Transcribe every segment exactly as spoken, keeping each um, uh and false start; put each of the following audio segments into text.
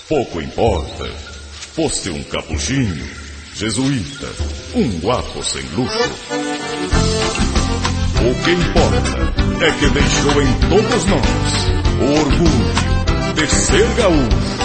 pouco importa. Foste um capuchinho, jesuíta, um guapo sem luxo. O que importa é que deixou em todos nós o orgulho de ser gaúcho.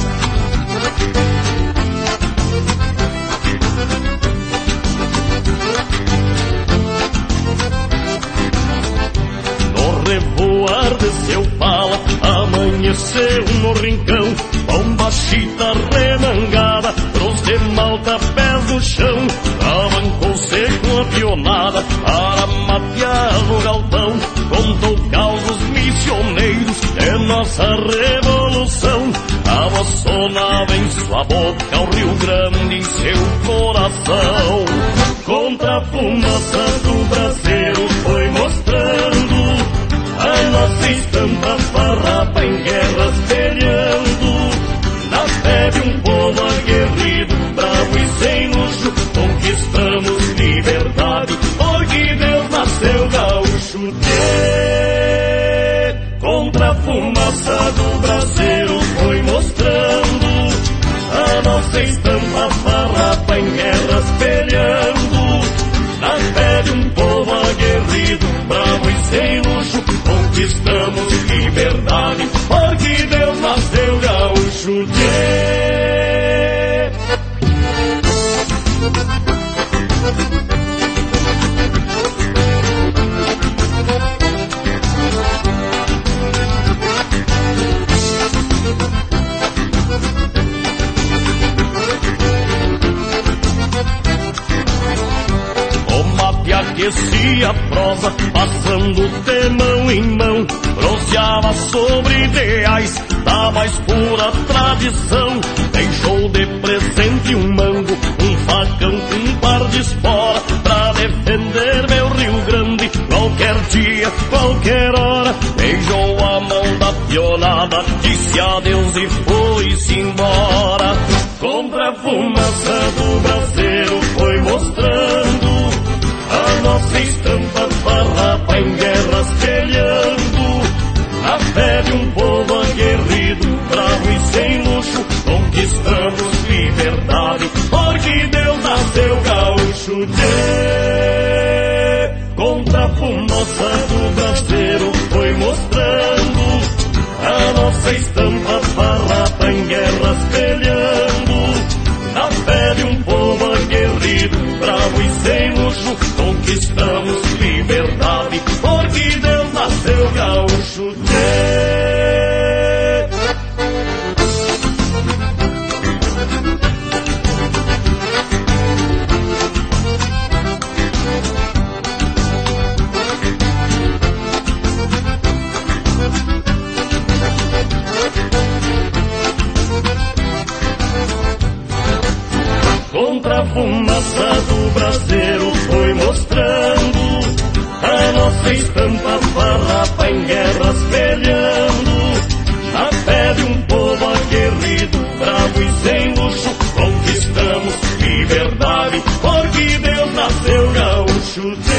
No revoar de seu pala, amanheceu no rincão, bomba chita remangada, trouxe de malta pés no chão, avancou-se com a pionada para matear no galpão, contou causos missioneiros de nossa revolução, a voz sonava em sua boca, o Rio Grande em seu coração, contra a fumaça do braseiro foi mostrando a nossa estampa farrapa em guerras peleando, na fé de um povo aguerrido, bravo e sem luxo, conquistamos liberdade, porque Deus nasceu gaúcho de. Contra a fumaça do braseiro foi mostrando a nossa estampa farrapa em guerras peleando, na fé de um povo aguerrido, bravo e sem luxo, conquistamos liberdade, porque Deus nasceu gaúcho de. Aquecia a prosa, passando de mão em mão, proseava sobre ideais da mais pura tradição. Deixou de presente um mango, um facão, um par de espora, pra defender meu Rio Grande, qualquer dia, qualquer hora. Beijou a mão da pionada, disse adeus e foi-se embora. Contra a fumaça do braseiro foi mostrando a nossa estampa farrapa em guerras peleando, na fé de um povo aguerrido, bravo e sem luxo, conquistamos liberdade, porque Deus nasceu gaúcho de. Contra a fumaça do braseiro foi mostrando a nossa estampa farrapa em guerras peleando, na fé de um povo aguerrido, bravo e sem luxo, conquistamos liberdade, porque Deus nasceu gaúcho de. Contra a fumaça do braseiro foi mostrando a nossa estampa farrapa em guerras peleando, na fé de um povo aguerrido, bravo e sem luxo, conquistamos liberdade, porque Deus nasceu gaúcho de.